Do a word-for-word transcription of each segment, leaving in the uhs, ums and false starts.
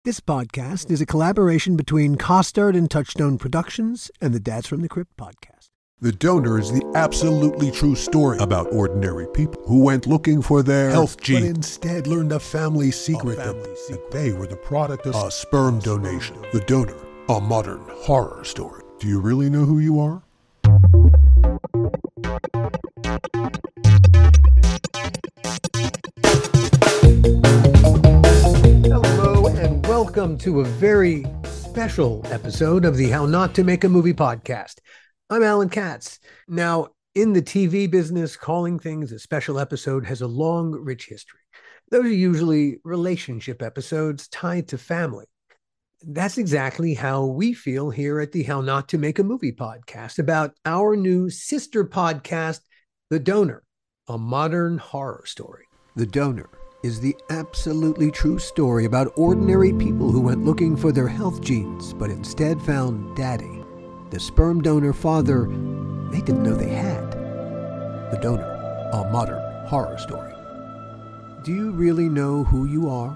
This podcast is a collaboration between Costard and Touchstone Productions and the Dads from the Crypt podcast. The Donor is the absolutely true story about ordinary people who went looking for their health gene, but instead learned a family secret, a family that, secret. that they were the product of a sperm donation. The Donor, a modern horror story. Do you really know who you are? Welcome to a very special episode of the How Not to Make a Movie podcast. I'm Alan Katz. Now, in the T V business, calling things a special episode has a long, rich history. Those are usually relationship episodes tied to family. That's exactly how we feel here at the How Not to Make a Movie podcast about our new sister podcast, The Donor, a modern horror story. The Donor is the absolutely true story about ordinary people who went looking for their health genes, but instead found Daddy, the sperm donor father they didn't know they had. The Donor, a modern horror story. Do you really know who you are?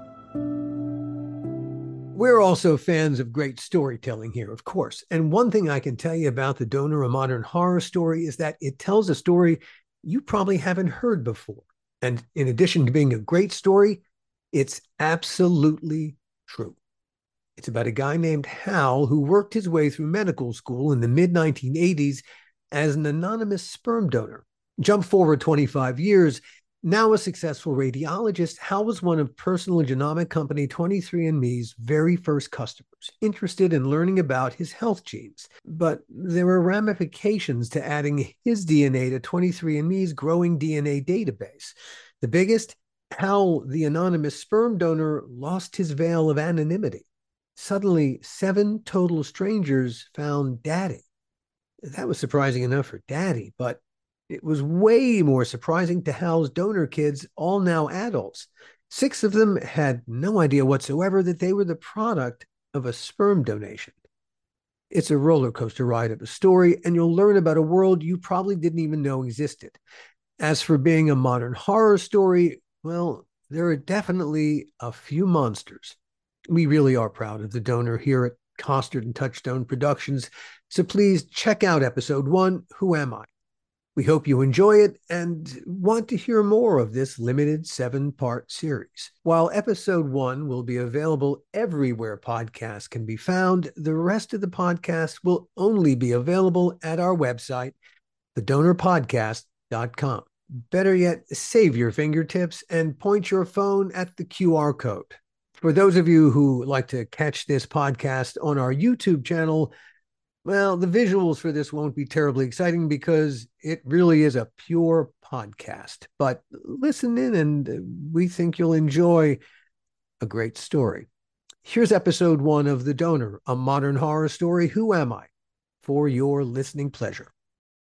We're also fans of great storytelling here, of course. And one thing I can tell you about The Donor, a modern horror story, is that it tells a story you probably haven't heard before. And in addition to being a great story, it's absolutely true. It's about a guy named Hal who worked his way through medical school in the mid nineteen eighties as an anonymous sperm donor. Jump forward twenty-five years, now a successful radiologist, Hal was one of personal genomic company twenty-three and me's very first customers, interested in learning about his health genes. But there were ramifications to adding his D N A to twenty-three and me's growing D N A database. The biggest, Hal, the anonymous sperm donor, lost his veil of anonymity. Suddenly, seven total strangers found Daddy. That was surprising enough for Daddy, but it was way more surprising to Hal's donor kids, all now adults. Six of them had no idea whatsoever that they were the product of a sperm donation. It's a roller coaster ride of a story, and you'll learn about a world you probably didn't even know existed. As for being a modern horror story, well, there are definitely a few monsters. We really are proud of The Donor here at Costard and Touchstone Productions, so please check out episode one, Who Am I? We hope you enjoy it and want to hear more of this limited seven-part series. While episode one will be available everywhere podcasts can be found, the rest of the podcast will only be available at our website, the donor podcast dot com. Better yet, save your fingertips and point your phone at the Q R code. For those of you who like to catch this podcast on our YouTube channel, well, the visuals for this won't be terribly exciting because it really is a pure podcast. But listen in and we think you'll enjoy a great story. Here's episode one of The Donor, a modern horror story, Who Am I? For your listening pleasure.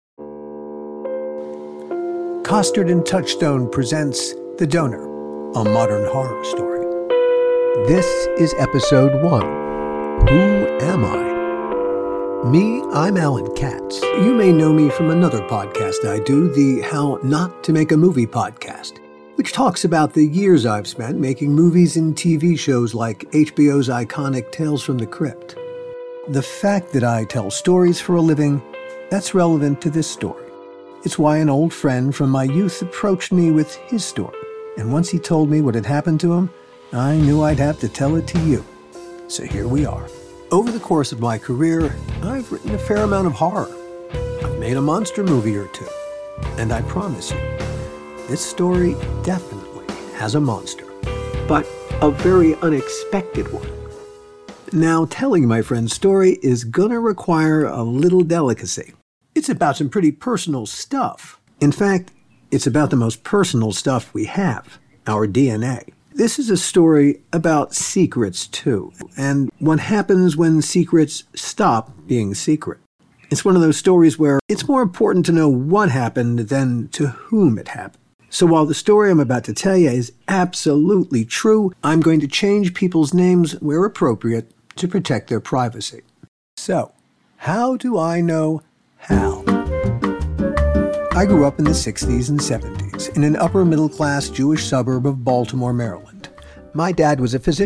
Costard and Touchstone presents The Donor, a modern horror story. This is episode one, Who Am I? Me, I'm Alan Katz. You may know me from another podcast I do, the How Not to Make a Movie podcast, which talks about the years I've spent making movies and T V shows like H B O's iconic Tales from the Crypt. The fact that I tell stories for a living, that's relevant to this story. It's why an old friend from my youth approached me with his story, and once he told me what had happened to him, I knew I'd have to tell it to you. So here we are. Over the course of my career, I've written a fair amount of horror. I've made a monster movie or two. And I promise you, this story definitely has a monster, but a very unexpected one. Now, telling my friend's story is gonna require a little delicacy. It's about some pretty personal stuff. In fact, it's about the most personal stuff we have, our D N A. This is a story about secrets, too, and what happens when secrets stop being secret. It's one of those stories where it's more important to know what happened than to whom it happened. So while the story I'm about to tell you is absolutely true, I'm going to change people's names where appropriate to protect their privacy. So, how do I know Hal? I grew up in the sixties and seventies in an upper-middle-class Jewish suburb of Baltimore, Maryland. My dad was a physician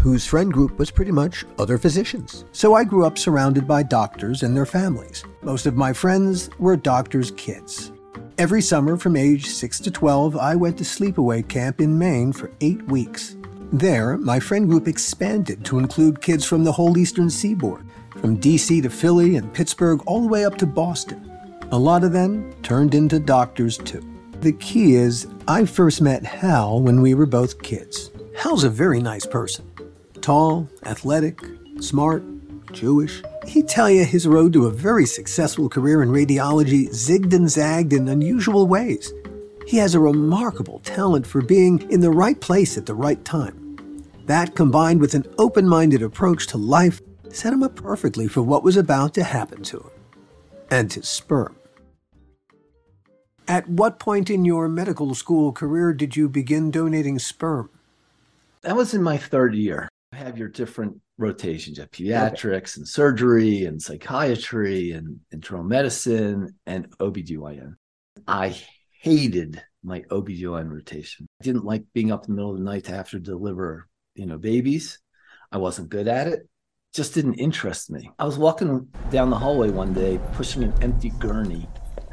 whose friend group was pretty much other physicians. So I grew up surrounded by doctors and their families. Most of my friends were doctors' kids. Every summer from age six to twelve, I went to sleepaway camp in Maine for eight weeks. There, my friend group expanded to include kids from the whole eastern seaboard, from D C to Philly and Pittsburgh all the way up to Boston. A lot of them turned into doctors too. The key is, I first met Hal when we were both kids. Hal's a very nice person. Tall, athletic, smart, Jewish. He'd tell you his road to a very successful career in radiology zigged and zagged in unusual ways. He has a remarkable talent for being in the right place at the right time. That, combined with an open-minded approach to life, set him up perfectly for what was about to happen to him. And his sperm. At what point in your medical school career did you begin donating sperm? That was in my third year. You have your different rotations. You have pediatrics okay. and surgery and psychiatry and internal medicine and O B G Y N. I hated my O B G Y N rotation. I didn't like being up in the middle of the night to have to deliver, you know, babies. I wasn't good at it. Just didn't interest me. I was walking down the hallway one day, pushing an empty gurney,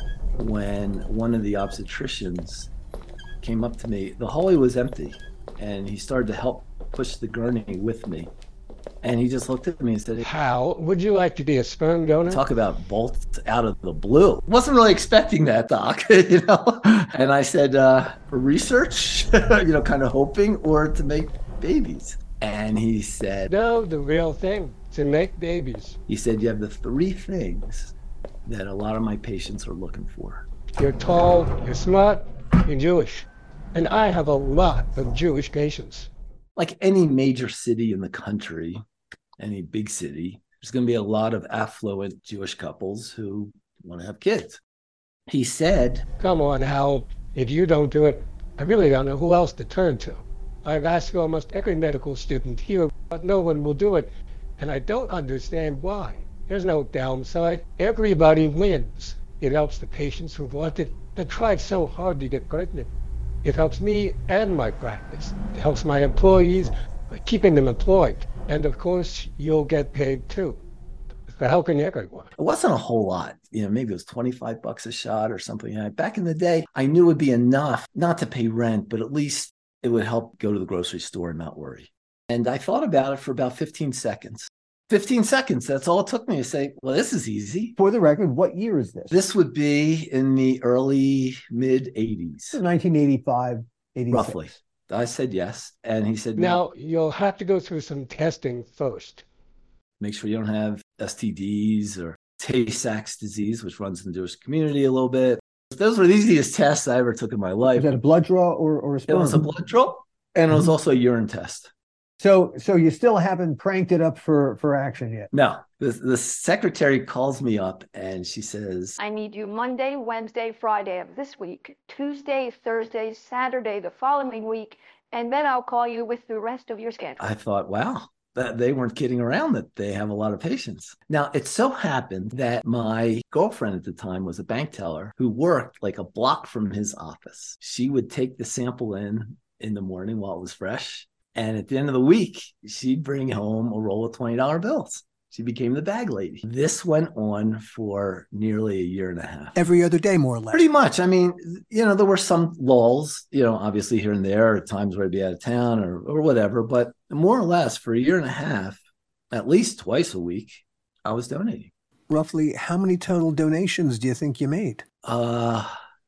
when one of the obstetricians came up to me. The hallway was empty, and he started to help push the gurney with me. And he just looked at me and said, "How would you like to be a sperm donor?" Talk about bolts out of the blue. Wasn't really expecting that, Doc, you know? And I said, uh, for research, you know, kind of hoping, or to make babies. And he said, "No, the real thing, to make babies." He said, "You have the three things that a lot of my patients are looking for. You're tall, you're smart, you're Jewish. And I have a lot of Jewish patients." Like any major city in the country, any big city, there's going to be a lot of affluent Jewish couples who want to have kids. He said, "Come on, Hal, if you don't do it, I really don't know who else to turn to. I've asked almost every medical student here, but no one will do it. And I don't understand why. There's no downside. Everybody wins. It helps the patients who want it, that tried so hard to get pregnant. It helps me and my practice. It helps my employees by keeping them employed. And of course, you'll get paid too. For helping everyone." It wasn't a whole lot. You know, maybe it was twenty-five bucks a shot or something. You know, back in the day, I knew it would be enough not to pay rent, but at least it would help go to the grocery store and not worry. And I thought about it for about fifteen seconds. fifteen seconds, that's all it took me to say, well, this is easy. For the record, what year is this? This would be in the early mid-eighties. So nineteen eighty-five, eighty-six. Roughly. I said yes. And he said, "Now, no. You'll have to go through some testing first. Make sure you don't have S T Ds or Tay-Sachs disease, which runs in the Jewish community a little bit." Those were the easiest tests I ever took in my life. Was that a blood draw or, or a sperm? It was a blood draw, and it was also a urine test. So so you still haven't cranked it up for, for action yet? No. The, the secretary calls me up, and she says, "I need you Monday, Wednesday, Friday of this week, Tuesday, Thursday, Saturday the following week, and then I'll call you with the rest of your schedule." I thought, wow. That they weren't kidding around, that they have a lot of patients. Now, it so happened that my girlfriend at the time was a bank teller who worked like a block from his office. She would take the sample in in the morning while it was fresh. And at the end of the week, she'd bring home a roll of twenty dollar bills. She became the bag lady. This went on for nearly a year and a half. Every other day, more or less. Pretty much. I mean, you know, there were some lulls, you know, obviously here and there, at times where I'd be out of town or, or whatever. But more or less for a year and a half, at least twice a week, I was donating. Roughly how many total donations do you think you made? Uh,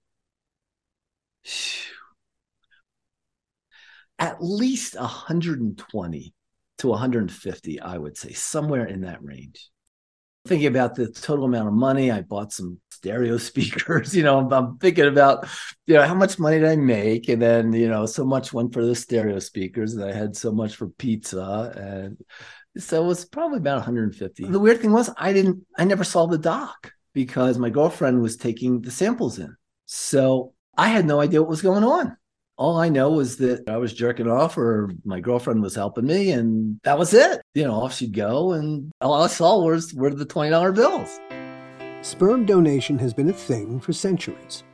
at least one hundred twenty. To one hundred fifty, I would say, somewhere in that range. Thinking about the total amount of money, I bought some stereo speakers. You know, I'm, I'm thinking about, you know, how much money did I make? And then, you know, so much went for the stereo speakers, and I had so much for pizza. And so it was probably about one hundred fifty. The weird thing was, I didn't, I never saw the doc because my girlfriend was taking the samples in. So I had no idea what was going on. All I know was that I was jerking off, or my girlfriend was helping me, and that was it. You know, off she'd go, and all I saw was were the twenty dollar bills. Sperm donation has been a thing for centuries.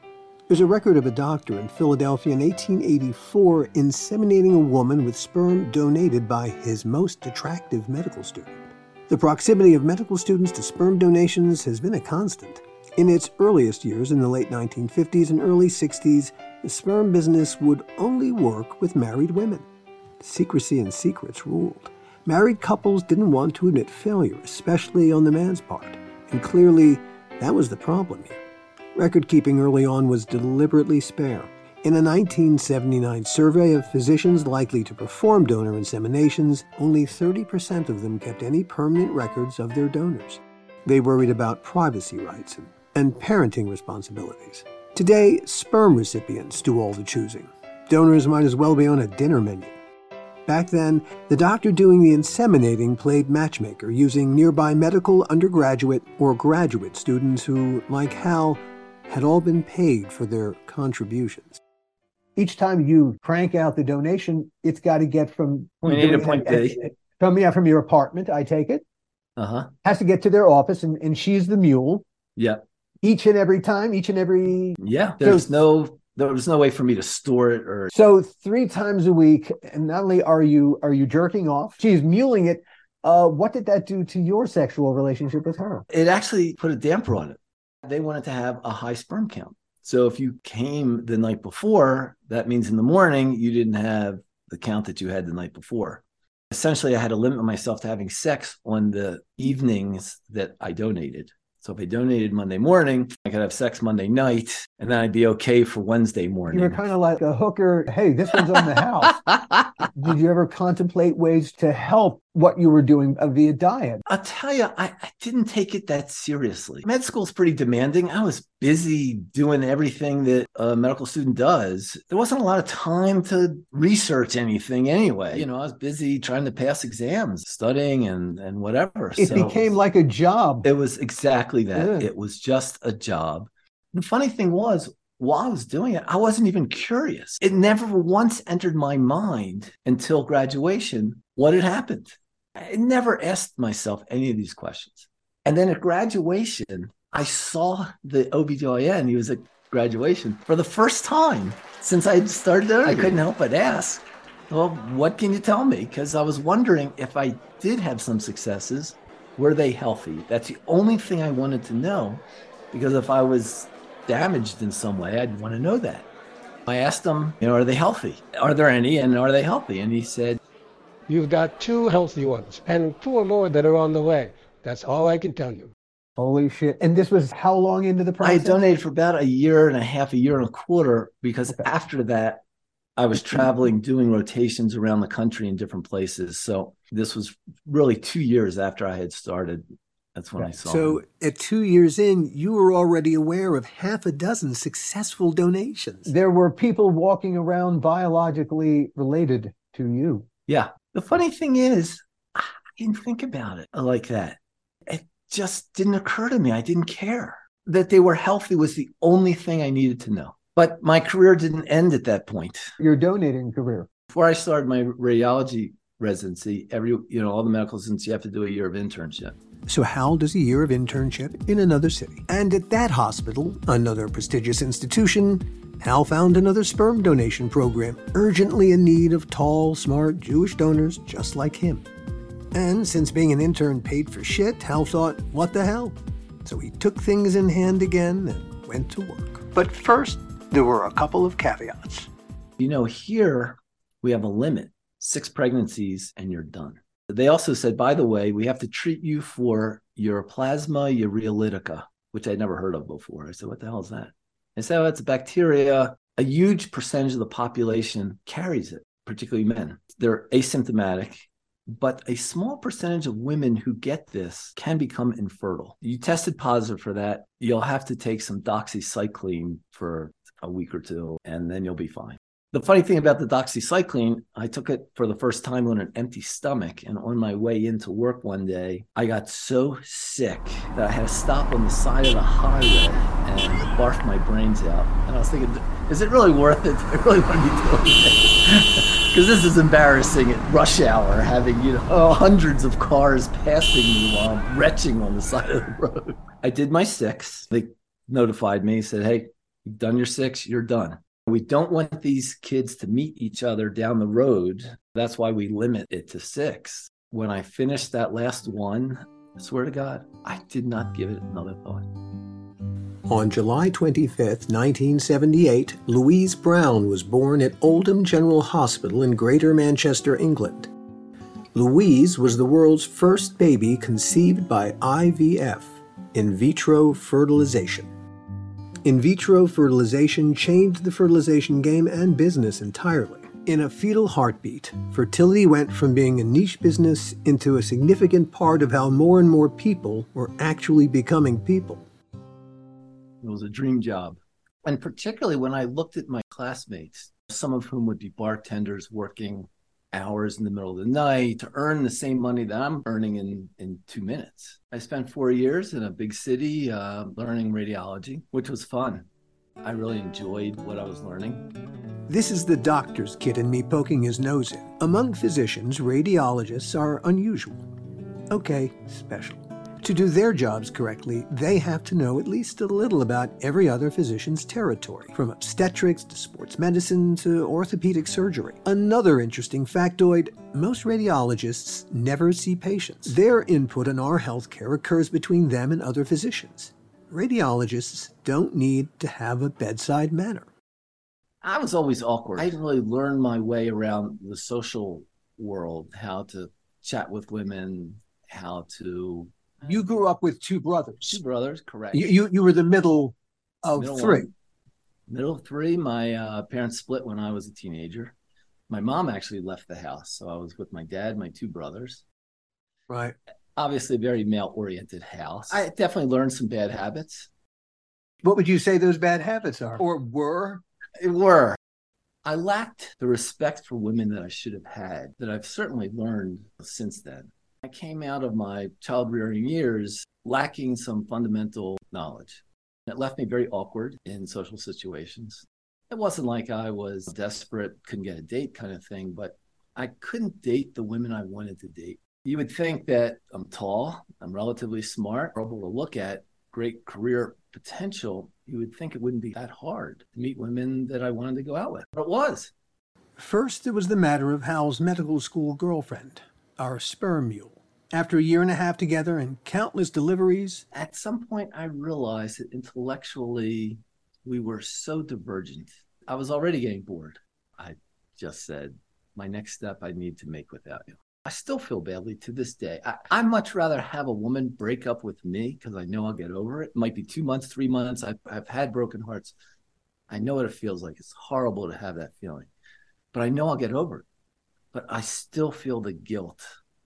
There's a record of a doctor in Philadelphia in eighteen eighty-four inseminating a woman with sperm donated by his most attractive medical student. The proximity of medical students to sperm donations has been a constant. In its earliest years, in the late nineteen fifties and early sixties, the sperm business would only work with married women. Secrecy and secrets ruled. Married couples didn't want to admit failure, especially on the man's part, and clearly that was the problem here. Record-keeping early on was deliberately spare. In a nineteen seventy-nine survey of physicians likely to perform donor inseminations, only thirty percent of them kept any permanent records of their donors. They worried about privacy rights and, and parenting responsibilities. Today, sperm recipients do all the choosing. Donors might as well be on a dinner menu. Back then, the doctor doing the inseminating played matchmaker, using nearby medical undergraduate or graduate students who, like Hal, had all been paid for their contributions. Each time you crank out the donation, it's got to get from point A to point B. From, yeah, from your apartment, I take it. Uh-huh. Has to get to their office, and, and she's the mule. Yeah. Each and every time, each and every... Yeah, there's so, no there was no way for me to store it or... So three times a week, and not only are you are you jerking off, she's muling it. Uh, what did that do to your sexual relationship with her? It actually put a damper on it. They wanted to have a high sperm count. So if you came the night before, that means in the morning, you didn't have the count that you had the night before. Essentially, I had to limit myself to having sex on the evenings that I donated. So if I donated Monday morning, I could have sex Monday night, and then I'd be okay for Wednesday morning. You were kind of like a hooker. Hey, this one's on the house. Did you ever contemplate ways to help what you were doing via diet? I'll tell you, I, I didn't take it that seriously. Med school is pretty demanding. I was busy doing everything that a medical student does. There wasn't a lot of time to research anything anyway. You know, I was busy trying to pass exams, studying and, and whatever. It so became like a job. It was exactly that. Yeah. It was just a job. The funny thing was, while I was doing it, I wasn't even curious. It never once entered my mind until graduation what had happened. I never asked myself any of these questions. And then at graduation, I saw the O B G Y N. He was at graduation for the first time since I started. I couldn't help but ask, well, what can you tell me? Because I was wondering if I did have some successes, were they healthy? That's the only thing I wanted to know, because if I was damaged in some way, I'd want to know that. I asked him, you know, are they healthy? Are there any, and are they healthy? And he said, you've got two healthy ones and four more that are on the way. That's all I can tell you. Holy shit. And this was how long into the process? I donated for about a year and a half, a year and a quarter, because okay. after that, I was traveling, doing rotations around the country in different places. So this was really two years after I had started. That's when right. I saw So him. At two years in, you were already aware of half a dozen successful donations. There were people walking around biologically related to you. Yeah. The funny thing is, I didn't think about it like that. It just didn't occur to me. I didn't care. That they were healthy was the only thing I needed to know. But my career didn't end at that point. Your donating career. Before I started my radiology residency, every, you know, all the medical students, you have to do a year of internship. So Hal does a year of internship in another city. And at that hospital, another prestigious institution, Hal found another sperm donation program, urgently in need of tall, smart Jewish donors just like him. And since being an intern paid for shit, Hal thought, what the hell? So he took things in hand again and went to work. But first, there were a couple of caveats. You know, here we have a limit, six pregnancies and you're done. They also said, by the way, we have to treat you for your plasma ureolytica, which I'd never heard of before. I said, what the hell is that? They said, oh, it's a bacteria. A huge percentage of the population carries it, particularly men. They're asymptomatic, but a small percentage of women who get this can become infertile. You tested positive for that. You'll have to take some doxycycline for a week or two, and then you'll be fine. The funny thing about the doxycycline, I took it for the first time on an empty stomach. And on my way into work one day, I got so sick that I had to stop on the side of the highway and barf my brains out. And I was thinking, is it really worth it? I really want to be doing this. Because this is embarrassing at rush hour, having, you know, hundreds of cars passing me while I'm retching on the side of the road. I did my six. They notified me, said, hey, You've done your six, you're done. We don't want these kids to meet each other down the road. That's why we limit it to six. When I finished that last one, I swear to God, I did not give it another thought. On July twenty-fifth, nineteen seventy-eight, Louise Brown was born at Oldham General Hospital in Greater Manchester, England. Louise was the world's first baby conceived by I V F, in vitro fertilization. In vitro fertilization changed the fertilization game and business entirely. In a fetal heartbeat, fertility went from being a niche business into a significant part of how more and more people were actually becoming people. It was a dream job. And particularly when I looked at my classmates, some of whom would be bartenders working hours in the middle of the night to earn the same money that I'm earning in, in two minutes. I spent four years in a big city uh, learning radiology, which was fun. I really enjoyed what I was learning. This is the doctor's kid in me poking his nose in. Among physicians, radiologists are unusual. Okay, special. To do their jobs correctly, they have to know at least a little about every other physician's territory, from obstetrics to sports medicine to orthopedic surgery. Another interesting factoid, most radiologists never see patients. Their input on our healthcare occurs between them and other physicians. Radiologists don't need to have a bedside manner. I was always awkward. I didn't really learn my way around the social world, how to chat with women, how to... You grew up with two brothers. Two brothers, correct. You you, you were the middle of middle three. One. Middle of three. My uh, parents split when I was a teenager. My mom actually left the house, so I was with my dad, my two brothers. Right. Obviously a very male-oriented house. I definitely learned some bad habits. What would you say those bad habits are? Or were? It were. I lacked the respect for women that I should have had, that I've certainly learned since then. I came out of my child-rearing years lacking some fundamental knowledge. It left me very awkward in social situations. It wasn't like I was desperate, couldn't get a date kind of thing, but I couldn't date the women I wanted to date. You would think that I'm tall, I'm relatively smart, able to look at, great career potential. You would think it wouldn't be that hard to meet women that I wanted to go out with, but it was. First, it was the matter of Hal's medical school girlfriend, our sperm mule. After a year and a half together and countless deliveries, at some point I realized that intellectually we were so divergent. I was already getting bored. I just said, my next step I need to make without you. I still feel badly to this day. I, I'd much rather have a woman break up with me because I know I'll get over it. It might be two months, three months. I've, I've had broken hearts. I know what it feels like. It's horrible to have that feeling, but I know I'll get over it. But I still feel the guilt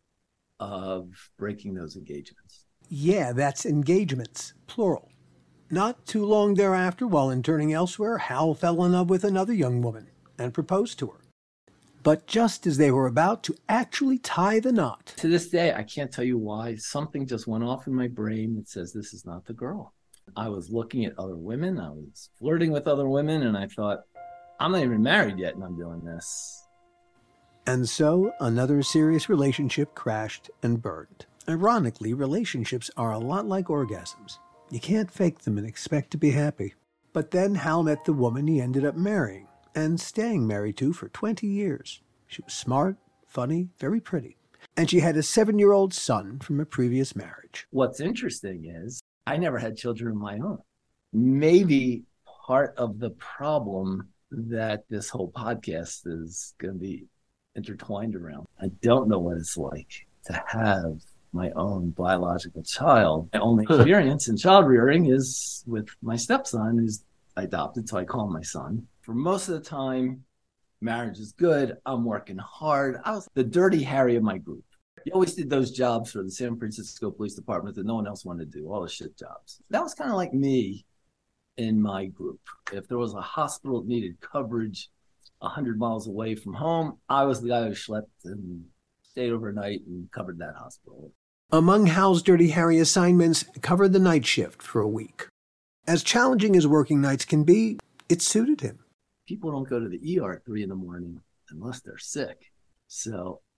of breaking those engagements. Yeah, that's engagements, plural. Not too long thereafter, while interning elsewhere, Hal fell in love with another young woman and proposed to her. But just as they were about to actually tie the knot... To this day, I can't tell you why. Something just went off in my brain that says this is not the girl. I was looking at other women. I was flirting with other women, and I thought, I'm not even married yet, and I'm doing this. And so another serious relationship crashed and burned. Ironically, relationships are a lot like orgasms. You can't fake them and expect to be happy. But then Hal met the woman he ended up marrying and staying married to for twenty years. She was smart, funny, very pretty. And she had a seven-year-old son from a previous marriage. What's interesting is I never had children of my own. Maybe part of the problem that this whole podcast is going to be intertwined around. I don't know what it's like to have my own biological child. My only experience in child rearing is with my stepson, who's adopted, so I call him my son. For most of the time, marriage is good. I'm working hard. I was the dirty Harry of my group. You always did those jobs for the San Francisco Police Department that no one else wanted to do, all the shit jobs. That was kind of like me in my group. If there was a hospital that needed coverage one hundred miles away from home, I was the guy who schlepped and stayed overnight and covered that hospital. Among Hal's Dirty Harry assignments, covered the night shift for a week. As challenging as working nights can be, it suited him. People don't go to the E R at three in the morning unless they're sick. So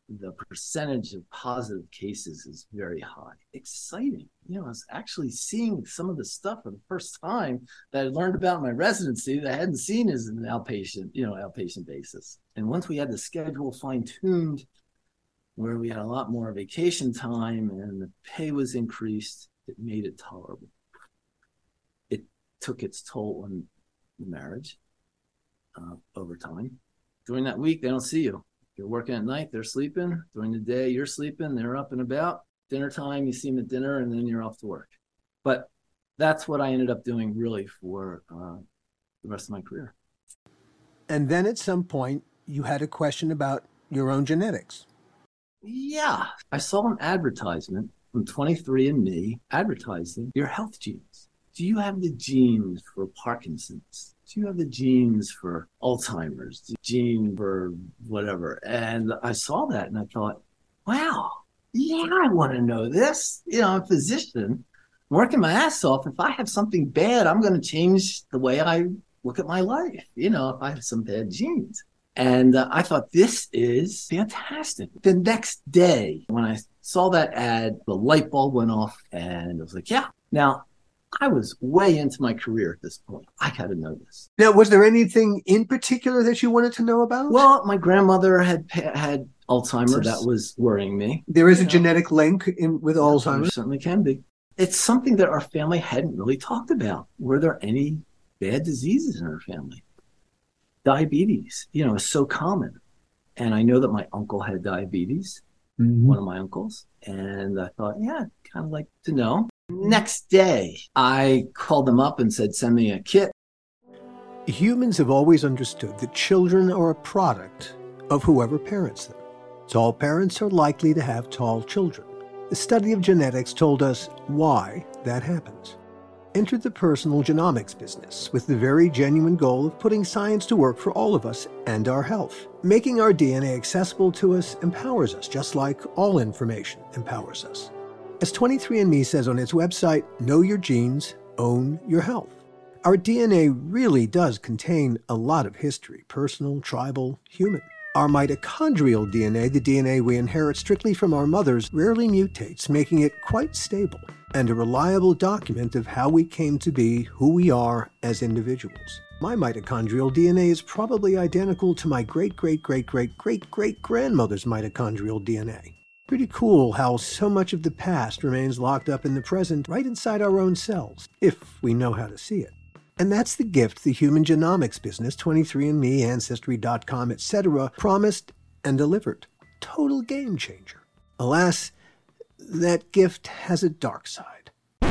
the percentage of positive cases is very high. Exciting. You know, I was actually seeing some of the stuff for the first time that I learned about in my residency that I hadn't seen as an outpatient, you know, outpatient basis. And once we had the schedule fine-tuned, where we had a lot more vacation time and the pay was increased, it made it tolerable. It took its toll on the marriage uh, over time. During that week, they don't see you. You're working at night, they're sleeping. During the day, you're sleeping, they're up and about. Dinner time, you see them at dinner, and then you're off to work. But that's what I ended up doing really for uh, the rest of my career. And then at some point, you had a question about your own genetics. Yeah. I saw an advertisement from twenty-three and me advertising your health genes. Do you have the genes for Parkinson's? Do you have the genes for Alzheimer's? The gene for whatever? And I saw that and I thought, wow, yeah, I want to know this. You know, I'm a physician, working my ass off. If I have something bad, I'm going to change the way I look at my life, you know, if I have some bad genes. And uh, I thought, this is fantastic. The next day, when I saw that ad, the light bulb went off and I was like, yeah. Now, I was way into my career at this point. I got to know this. Now, was there anything in particular that you wanted to know about? Well, my grandmother had had Alzheimer's. So that was worrying me. There is you a know. genetic link in, with Yeah, Alzheimer's. There certainly can be. It's something that our family hadn't really talked about. Were there any bad diseases in our family? Diabetes, you know, is so common. And I know that my uncle had diabetes, mm-hmm. one of my uncles. And I thought, yeah, I'd kind of like to know. Next day, I called them up and said, send me a kit. Humans have always understood that children are a product of whoever parents them. Tall parents are likely to have tall children. The study of genetics told us why that happens. Entered the personal genomics business with the very genuine goal of putting science to work for all of us and our health. Making our D N A accessible to us empowers us, just like all information empowers us. As twenty-three and me says on its website, know your genes, own your health. Our D N A really does contain a lot of history, personal, tribal, human. Our mitochondrial D N A, the D N A we inherit strictly from our mothers, rarely mutates, making it quite stable and a reliable document of how we came to be who we are as individuals. My mitochondrial D N A is probably identical to my great-great-great-great-great-great-grandmother's mitochondrial D N A. Pretty cool how so much of the past remains locked up in the present right inside our own cells, if we know how to see it. And that's the gift the human genomics business, twenty-three and me, Ancestry dot com, et cetera, promised and delivered. Total game changer. Alas, that gift has a dark side.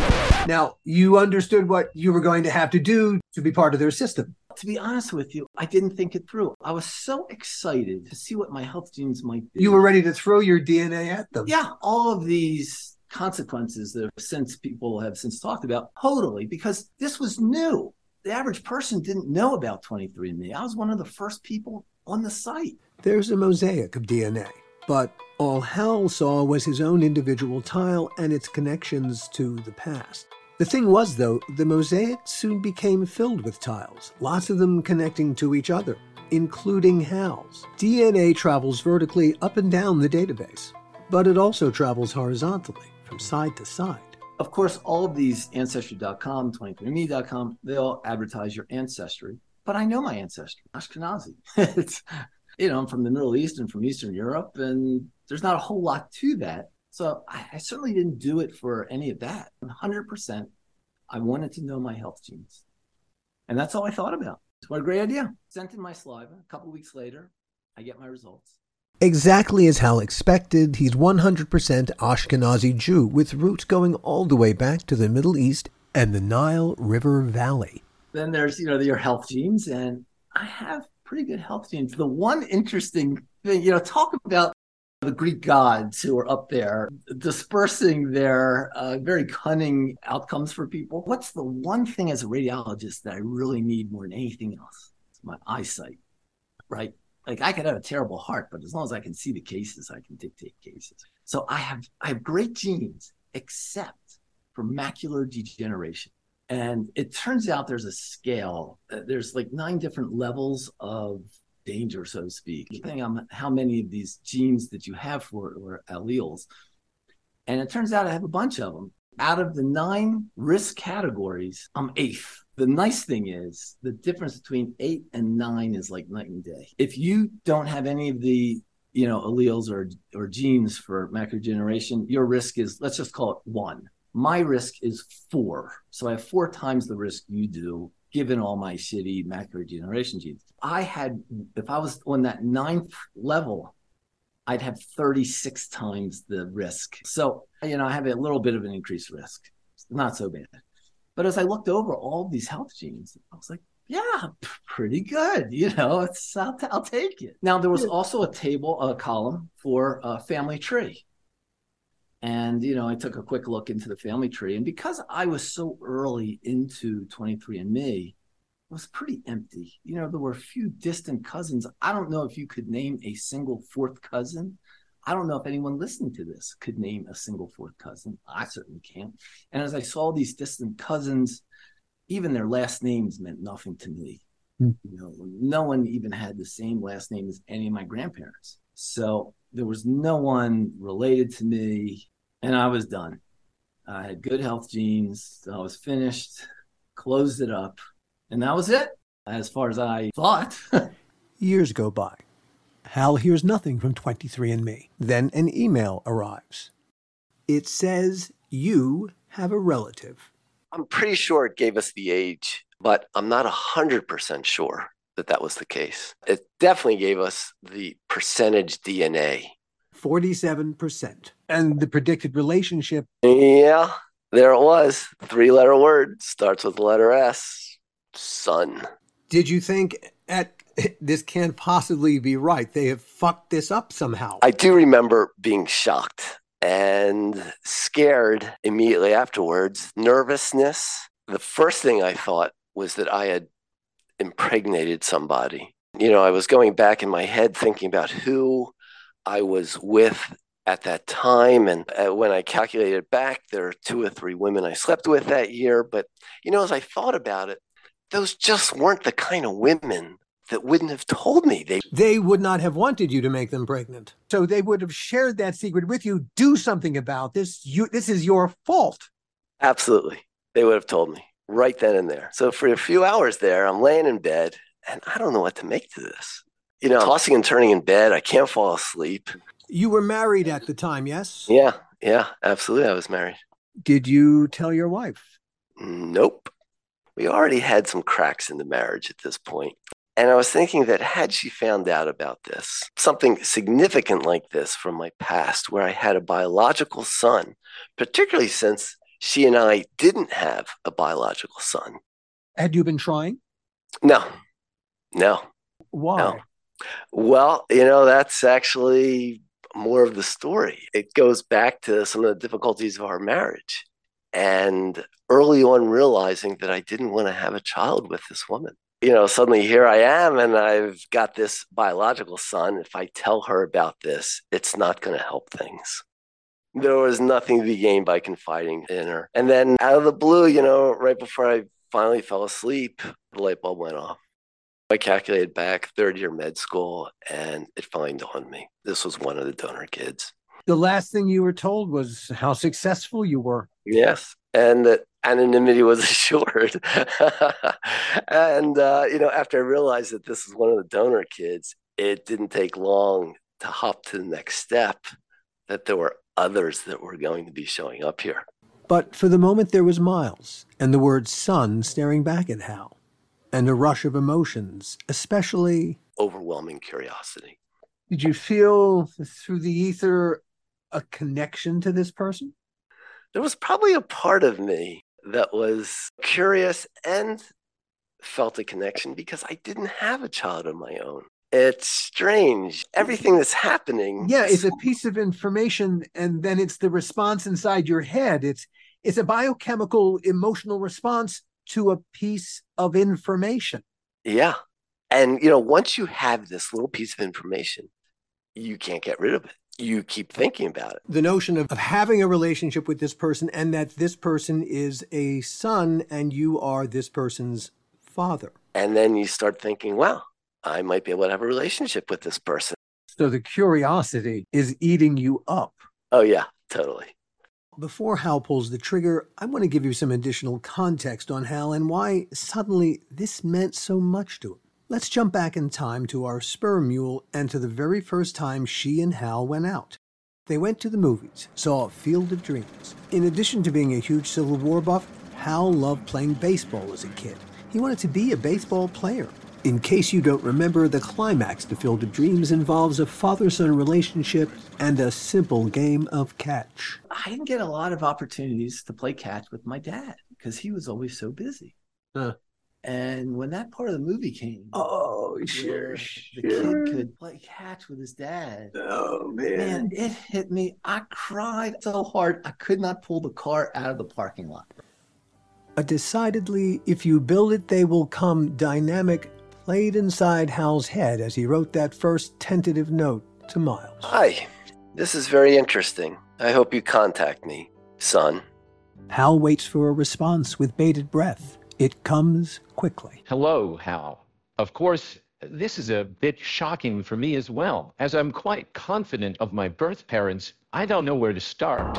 Now, you understood what you were going to have to do to be part of their system. To be honest with you, I didn't think it through. I was so excited to see what my health genes might be. You were ready to throw your D N A at them. Yeah, all of these consequences that since people have since talked about, totally, because this was new. The average person didn't know about twenty-three and me. I was one of the first people on the site. There's a mosaic of D N A, but all Hal saw was his own individual tile and its connections to the past. The thing was, though, the mosaic soon became filled with tiles, lots of them connecting to each other, including Hal's. D N A travels vertically up and down the database, but it also travels horizontally, from side to side. Of course, all of these Ancestry dot com, twenty-three and me dot com, they all advertise your ancestry. But I know my ancestry, Ashkenazi. It's, you know, I'm from the Middle East and from Eastern Europe, and there's not a whole lot to that. So I, I certainly didn't do it for any of that. one hundred percent, I wanted to know my health genes. And that's all I thought about. What a great idea. Sent in my saliva. A couple of weeks later, I get my results. Exactly as Hal expected, he's one hundred percent Ashkenazi Jew with roots going all the way back to the Middle East and the Nile River Valley. Then there's, you know, your health genes, and I have pretty good health genes. The one interesting thing, you know, talk about the Greek gods who are up there dispersing their uh, very cunning outcomes for people. What's the one thing as a radiologist that I really need more than anything else? It's my eyesight, right? Like I could have a terrible heart, but as long as I can see the cases, I can dictate cases. So I have I have great genes, except for macular degeneration. And it turns out there's a scale. There's like nine different levels of danger, so to speak, depending on how many of these genes that you have for or alleles. And it turns out I have a bunch of them. Out of the nine risk categories, I'm eighth. The nice thing is the difference between eight and nine is like night and day. If you don't have any of the, you know, alleles or, or genes for macular degeneration, your risk is, let's just call it one. My risk is four. So I have four times the risk you do, given all my shitty macular degeneration genes. I had, if I was on that ninth level, I'd have thirty-six times the risk. So, you know, I have a little bit of an increased risk. It's not so bad. But as I looked over all these health genes, I was like, yeah, pretty good. You know, it's I'll, t- I'll take it. Now, there was also a table, a column for a family tree. And, you know, I took a quick look into the family tree. And because I was so early into twenty-three and me, it was pretty empty. You know, there were a few distant cousins. I don't know if you could name a single fourth cousin. I don't know if anyone listening to this could name a single fourth cousin. I certainly can't. And as I saw these distant cousins, even their last names meant nothing to me. Mm. You know, no one even had the same last name as any of my grandparents. So there was no one related to me, and I was done. I had good health genes. I was finished, closed it up, and that was it, as far as I thought. Years go by. Hal hears nothing from twenty-three and me. Then an email arrives. It says you have a relative. I'm pretty sure it gave us the age, but I'm not one hundred percent sure that that was the case. It definitely gave us the percentage D N A. forty-seven percent. And the predicted relationship. Yeah, there it was. Three-letter word. Starts with the letter S. Son. Did you think, at this can't possibly be right? They have fucked this up somehow. I do remember being shocked and scared immediately afterwards. Nervousness. The first thing I thought was that I had impregnated somebody. You know, I was going back in my head thinking about who I was with at that time. And when I calculated back, there are two or three women I slept with that year. But, you know, as I thought about it, those just weren't the kind of women that wouldn't have told me. They they would not have wanted you to make them pregnant. So they would have shared that secret with you. Do something about this. You, this is your fault. Absolutely. They would have told me right then and there. So for a few hours there, I'm laying in bed and I don't know what to make to this. You know, tossing and turning in bed. I can't fall asleep. You were married at the time, yes? Yeah. Yeah, absolutely. I was married. Did you tell your wife? Nope. We already had some cracks in the marriage at this point. And I was thinking that had she found out about this, something significant like this from my past, where I had a biological son, particularly since she and I didn't have a biological son. Had you been trying? No, no. Why? No. Well, you know, that's actually more of the story. It goes back to some of the difficulties of our marriage and early on realizing that I didn't want to have a child with this woman. You know, suddenly here I am and I've got this biological son. If I tell her about this, it's not going to help things. There was nothing to be gained by confiding in her. And then out of the blue, you know, right before I finally fell asleep, the light bulb went off. I calculated back third year med school and it finally dawned on me. This was one of the donor kids. The last thing you were told was how successful you were. Yes. And that anonymity was assured. and, uh, you know, after I realized that this was one of the donor kids, it didn't take long to hop to the next step, that there were others that were going to be showing up here. But for the moment, there was Miles and the word son staring back at Hal and a rush of emotions, especially overwhelming curiosity. Did you feel through the ether a connection to this person? There was probably a part of me that was curious and felt a connection because I didn't have a child of my own. It's strange. Everything that's happening. Yeah, it's a piece of information, and then it's the response inside your head. It's it's a biochemical emotional response to a piece of information. Yeah. And, you know, once you have this little piece of information, you can't get rid of it. You keep thinking about it. The notion of, of having a relationship with this person and that this person is a son and you are this person's father. And then you start thinking, wow, I might be able to have a relationship with this person. So the curiosity is eating you up. Oh, yeah, totally. Before Hal pulls the trigger, I want to give you some additional context on Hal and why suddenly this meant so much to him. Let's jump back in time to our sperm mule and to the very first time she and Hal went out. They went to the movies, saw Field of Dreams. In addition to being a huge Civil War buff, Hal loved playing baseball as a kid. He wanted to be a baseball player. In case you don't remember, the climax to Field of Dreams involves a father-son relationship and a simple game of catch. I didn't get a lot of opportunities to play catch with my dad because he was always so busy. Huh. And when that part of the movie came, Oh, sure, sure. the kid could play catch with his dad. Oh, man. Man, it hit me. I cried so hard I could not pull the car out of the parking lot. A decidedly, if you build it, they will come dynamic played inside Hal's head as he wrote that first tentative note to Miles. Hi, this is very interesting. I hope you contact me, son. Hal waits for a response with bated breath. It comes quickly. Hello, Hal. Of course, this is a bit shocking for me as well. As I'm quite confident of my birth parents, I don't know where to start.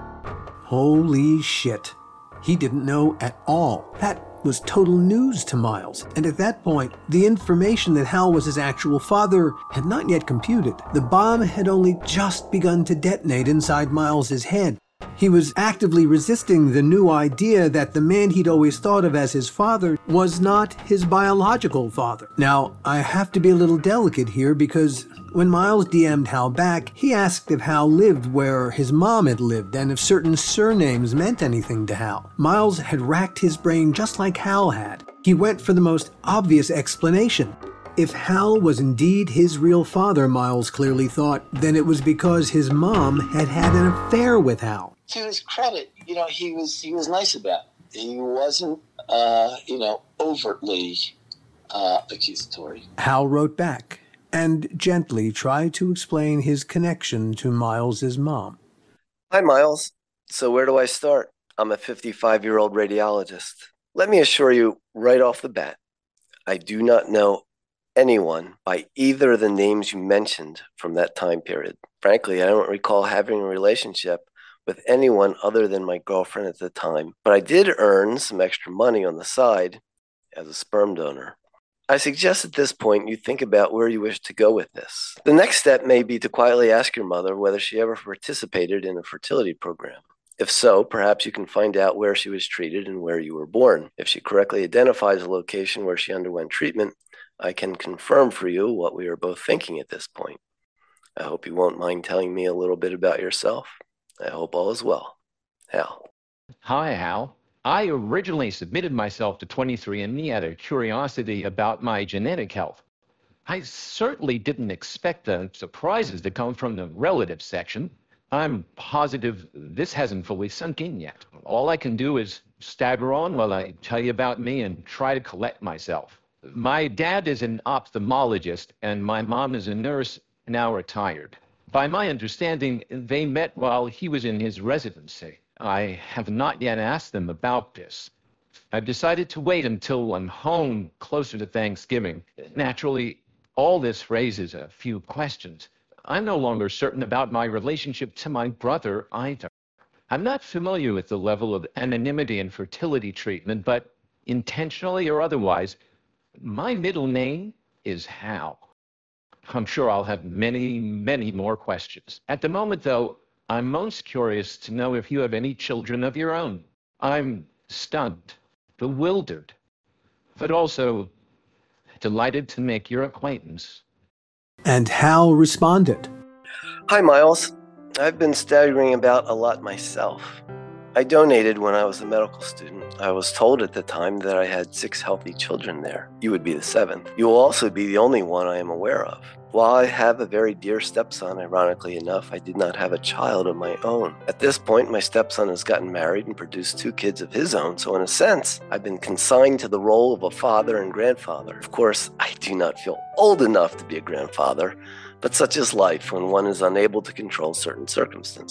Holy shit. He didn't know at all. That was total news to Miles. And at that point, the information that Hal was his actual father had not yet computed. The bomb had only just begun to detonate inside Miles's head. He was actively resisting the new idea that the man he'd always thought of as his father was not his biological father. Now, I have to be a little delicate here because when Miles D M'd Hal back, he asked if Hal lived where his mom had lived and if certain surnames meant anything to Hal. Miles had racked his brain just like Hal had. He went for the most obvious explanation. If Hal was indeed his real father, Miles clearly thought, then it was because his mom had had an affair with Hal. To his credit, you know, he was he was nice about it. He wasn't, uh, you know, overtly uh, accusatory. Hal wrote back and gently tried to explain his connection to Miles's mom. Hi, Miles. So where do I start? I'm a fifty-five-year-old radiologist. Let me assure you right off the bat, I do not know anyone by either of the names you mentioned from that time period. Frankly, I don't recall having a relationship with anyone other than my girlfriend at the time, but I did earn some extra money on the side as a sperm donor. I suggest at this point you think about where you wish to go with this. The next step may be to quietly ask your mother whether she ever participated in a fertility program. If so, perhaps you can find out where she was treated and where you were born. If she correctly identifies a location where she underwent treatment, I can confirm for you what we are both thinking at this point. I hope you won't mind telling me a little bit about yourself. I hope all is well. Hal. Hi, Hal. I originally submitted myself to twenty-three and me out of curiosity about my genetic health. I certainly didn't expect the surprises to come from the relative section. I'm positive this hasn't fully sunk in yet. All I can do is stagger on while I tell you about me and try to collect myself. My dad is an ophthalmologist and my mom is a nurse, now retired. By my understanding, they met while he was in his residency. I have not yet asked them about this. I've decided to wait until I'm home closer to Thanksgiving. Naturally, all this raises a few questions. I'm no longer certain about my relationship to my brother either. I'm not familiar with the level of anonymity and fertility treatment, but intentionally or otherwise, my middle name is Hal. I'm sure I'll have many, many more questions. At the moment, though, I'm most curious to know if you have any children of your own. I'm stunned, bewildered, but also delighted to make your acquaintance. And Hal responded. Hi, Miles. I've been staggering about a lot myself. I donated when I was a medical student. I was told at the time that I had six healthy children there. You would be the seventh. You will also be the only one I am aware of. While I have a very dear stepson, ironically enough, I did not have a child of my own. At this point, my stepson has gotten married and produced two kids of his own, so in a sense, I've been consigned to the role of a father and grandfather. Of course, I do not feel old enough to be a grandfather, but such is life when one is unable to control certain circumstances.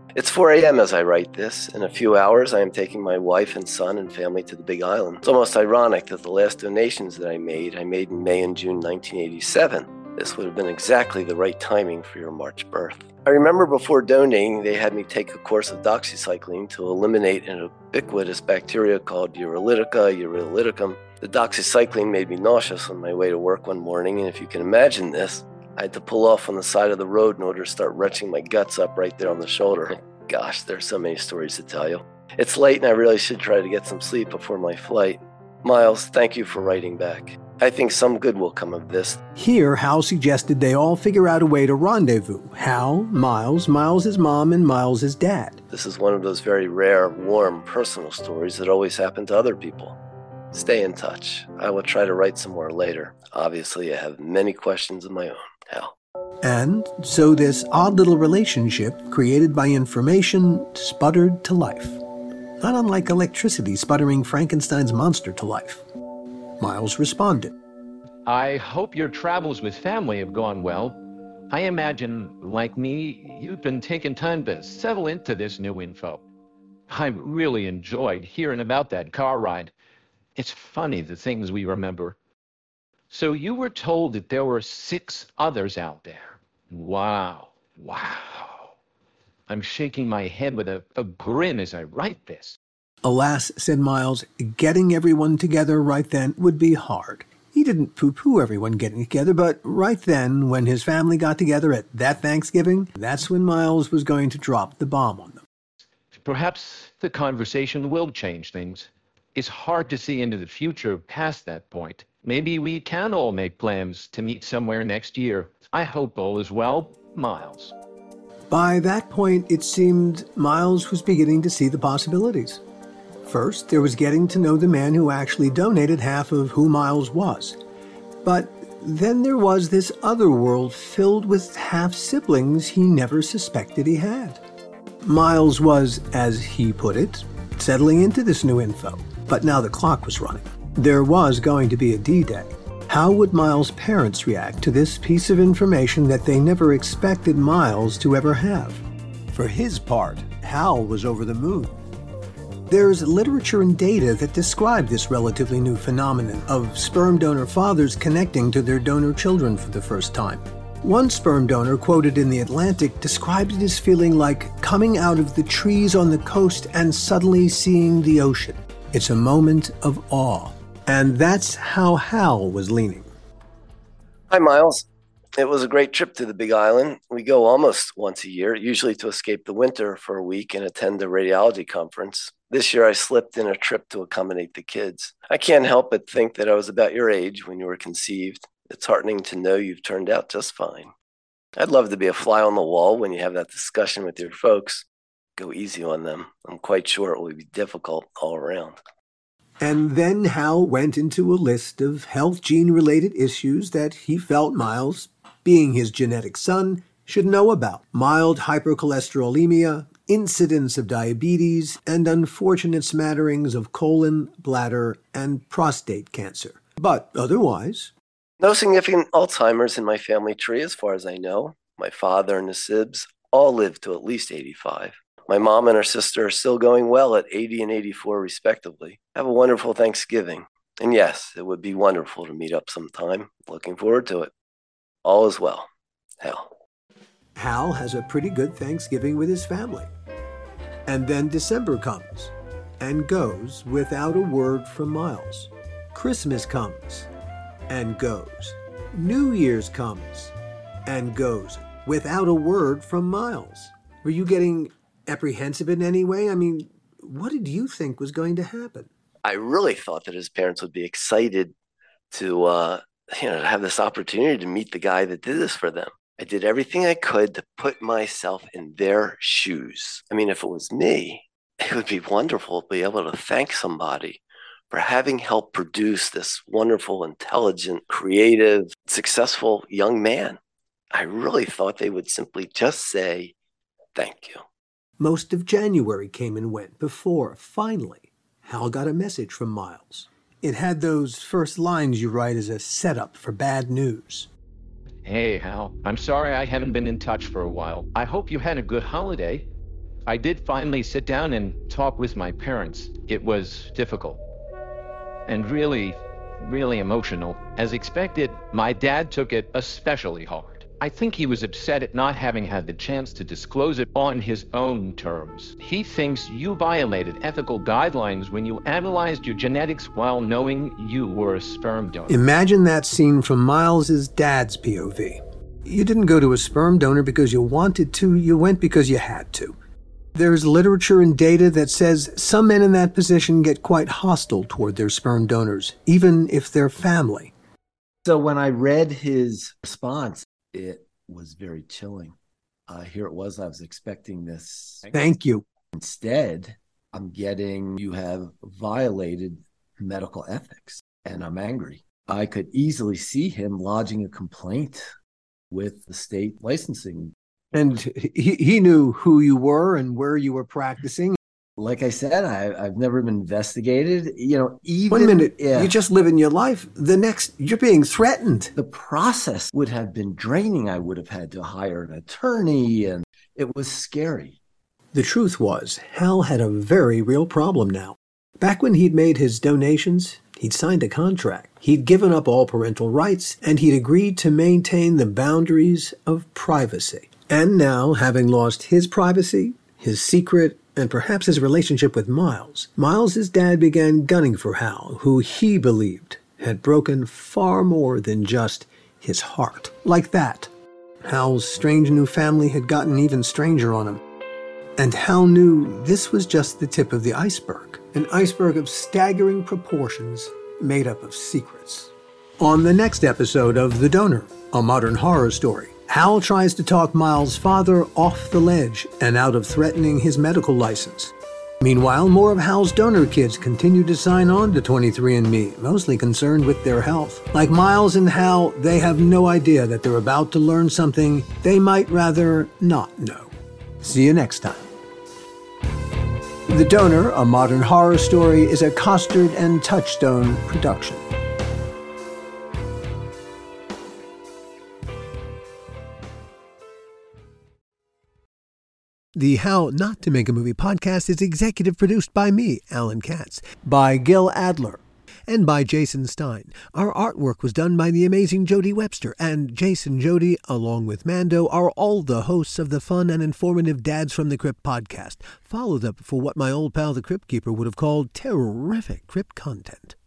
It's four a.m. as I write this. In a few hours, I am taking my wife and son and family to the Big Island. It's almost ironic that the last donations that I made, I made in May and June nineteen eighty-seven. This would have been exactly the right timing for your March birth. I remember before donating, they had me take a course of doxycycline to eliminate an ubiquitous bacteria called Urolitica uroliticum. The doxycycline made me nauseous on my way to work one morning, and if you can imagine this, I had to pull off on the side of the road in order to start wrenching my guts up right there on the shoulder. Gosh, there's so many stories to tell you. It's late and I really should try to get some sleep before my flight. Miles, thank you for writing back. I think some good will come of this. Here, Hal suggested they all figure out a way to rendezvous. Hal, Miles, Miles' mom, and Miles' dad. This is one of those very rare, warm, personal stories that always happen to other people. Stay in touch. I will try to write some more later. Obviously, I have many questions of my own. Hal. And so this odd little relationship, created by information, sputtered to life. Not unlike electricity sputtering Frankenstein's monster to life. Miles responded. I hope your travels with family have gone well. I imagine, like me, you've been taking time to settle into this new info. I really enjoyed hearing about that car ride. It's funny the things we remember. So you were told that there were six others out there. Wow, wow. I'm shaking my head with a, a grin as I write this. Alas, said Miles, getting everyone together right then would be hard. He didn't poo-poo everyone getting together, but right then, when his family got together at that Thanksgiving, that's when Miles was going to drop the bomb on them. Perhaps the conversation will change things. It's hard to see into the future past that point. Maybe we can all make plans to meet somewhere next year. I hope all is well, Miles. By that point, it seemed Miles was beginning to see the possibilities. First, there was getting to know the man who actually donated half of who Miles was. But then there was this other world filled with half-siblings he never suspected he had. Miles was, as he put it, settling into this new info. But now the clock was running. There was going to be a D-Day. How would Miles' parents react to this piece of information that they never expected Miles to ever have? For his part, Hal was over the moon. There's literature and data that describe this relatively new phenomenon of sperm donor fathers connecting to their donor children for the first time. One sperm donor, quoted in The Atlantic, described it as feeling like coming out of the trees on the coast and suddenly seeing the ocean. It's a moment of awe. And that's how Hal was leaning. Hi, Miles. It was a great trip to the Big Island. We go almost once a year, usually to escape the winter for a week and attend a radiology conference. This year I slipped in a trip to accommodate the kids. I can't help but think that I was about your age when you were conceived. It's heartening to know you've turned out just fine. I'd love to be a fly on the wall when you have that discussion with your folks. Go easy on them. I'm quite sure it will be difficult all around. And then Hal went into a list of health gene-related issues that he felt Miles, being his genetic son, should know about. Mild hypercholesterolemia, incidence of diabetes, and unfortunate smatterings of colon, bladder, and prostate cancer. But otherwise... No significant Alzheimer's in my family tree as far as I know. My father and the Sibs all lived to at least eighty-five. My mom and her sister are still going well at eighty and eighty-four respectively. Have a wonderful Thanksgiving. And yes, it would be wonderful to meet up sometime. Looking forward to it. All is well. Hal. Hal has a pretty good Thanksgiving with his family. And then December comes and goes without a word from Miles. Christmas comes and goes. New Year's comes and goes without a word from Miles. Were you getting apprehensive in any way? I mean, what did you think was going to happen? I really thought that his parents would be excited to, uh, you know, have this opportunity to meet the guy that did this for them. I did everything I could to put myself in their shoes. I mean, if it was me, it would be wonderful to be able to thank somebody for having helped produce this wonderful, intelligent, creative, successful young man. I really thought they would simply just say, thank you. Most of January came and went before, finally, Hal got a message from Miles. It had those first lines you write as a setup for bad news. Hey, Hal. I'm sorry I haven't been in touch for a while. I hope you had a good holiday. I did finally sit down and talk with my parents. It was difficult and really, really emotional. As expected, my dad took it especially hard. I think he was upset at not having had the chance to disclose it on his own terms. He thinks you violated ethical guidelines when you analyzed your genetics while knowing you were a sperm donor. Imagine that scene from Miles's dad's P O V. You didn't go to a sperm donor because you wanted to, you went because you had to. There's literature and data that says some men in that position get quite hostile toward their sperm donors, even if they're family. So when I read his response, it was very chilling. Uh, here it was, I was expecting this. Thank you. Instead, I'm getting, you have violated medical ethics, and I'm angry. I could easily see him lodging a complaint with the state licensing. And he, he knew who you were and where you were practicing. Like I said, I, I've never been investigated. You know, even one minute, yeah, you're just living your life. The next, you're being threatened. The process would have been draining. I would have had to hire an attorney, and it was scary. The truth was, Hal had a very real problem now. Back when he'd made his donations, he'd signed a contract. He'd given up all parental rights, and he'd agreed to maintain the boundaries of privacy. And now, having lost his privacy, his secret, and perhaps his relationship with Miles, Miles's dad began gunning for Hal, who he believed had broken far more than just his heart. Like that. Hal's strange new family had gotten even stranger on him. And Hal knew this was just the tip of the iceberg, an iceberg of staggering proportions made up of secrets. On the next episode of The Donor, a modern horror story, Hal tries to talk Miles' father off the ledge and out of threatening his medical license. Meanwhile, more of Hal's donor kids continue to sign on to twenty-three and me, mostly concerned with their health. Like Miles and Hal, they have no idea that they're about to learn something they might rather not know. See you next time. The Donor, a modern horror story, is a Costard and Touchstone production. The How Not to Make a Movie podcast is executive produced by me, Alan Katz, by Gil Adler, and by Jason Stein. Our artwork was done by the amazing Jody Webster, and Jason Jody, along with Mando, are all the hosts of the fun and informative Dads from the Crypt podcast. Follow them for what my old pal the Crypt Keeper would have called terrific crypt content.